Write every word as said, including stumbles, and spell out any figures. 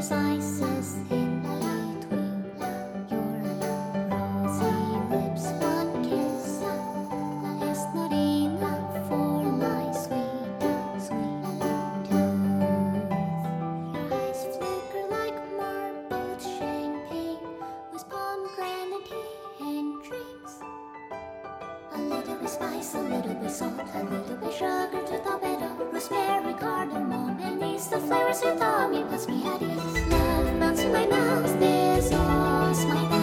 tender slices in between your rosy lips. One kiss is not enough for my sweet, sweet tooth. Your eyes flicker like marbled champagne with pomegranate and drinks. A little bit spice, a little bit salt, a little bit sugar to top it up. Rosemary, cardamom, and these the flavors you taught me puts me at ease. Love melts in my mouth, this all's my